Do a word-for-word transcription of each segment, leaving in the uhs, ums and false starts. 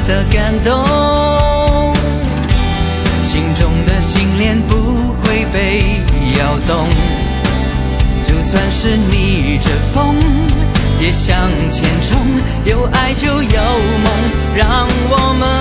的感动，心中的信念不会被摇动，就算是逆着风也向前冲，有爱就有梦，让我们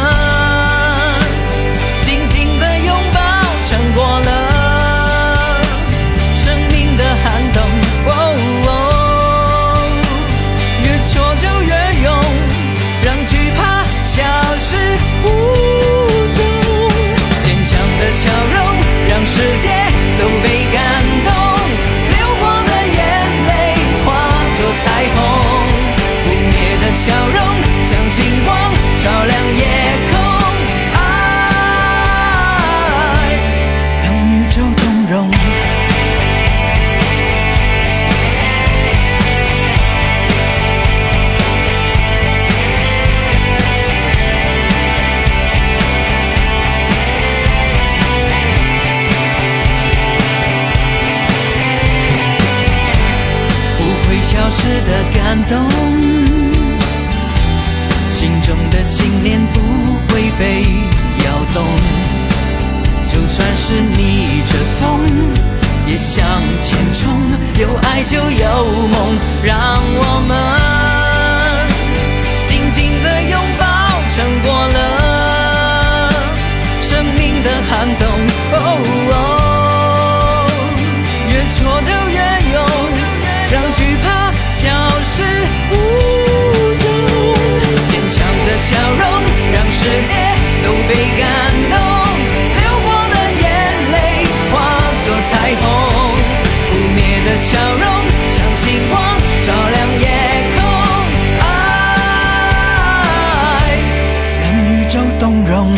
紧紧的拥抱，撑过了生命的寒冬。哦哦，越挫就越勇，让惧怕消失无踪。坚强的笑容让世界都被感动，流过的眼泪化作彩虹，不灭的笑容像星光照亮夜空。爱让宇宙动容，消失的感动，心中的信念不会被摇动，就算是逆着风也向前冲，有爱就有梦，让我们紧紧的拥抱，撑过了生命的寒冬。哦哦，越挫就越勇，让惧怕消失无踪。坚强的笑容让世界都被感动，流过的眼泪化作彩虹，不灭的笑容像星光照亮夜空。爱让宇宙动容，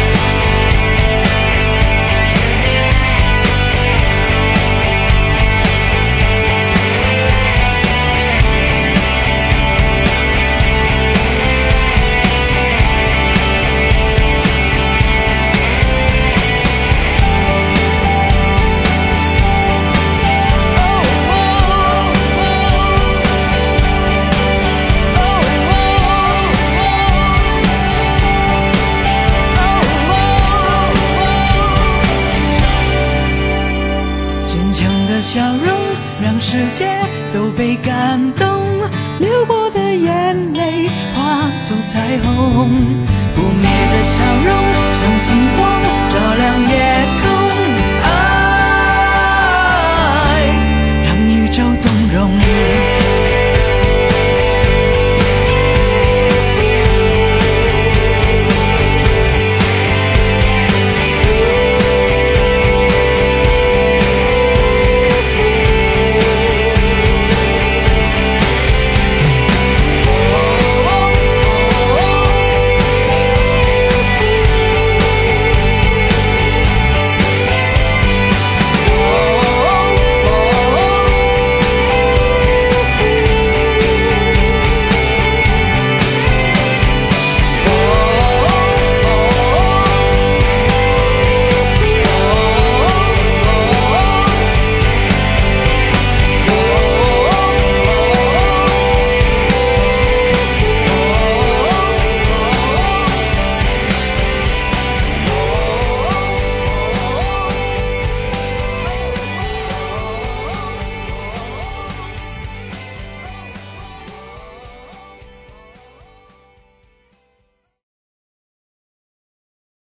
笑容让世界都被感动，流过的眼泪化作彩虹，不灭的笑容像星光照亮夜空。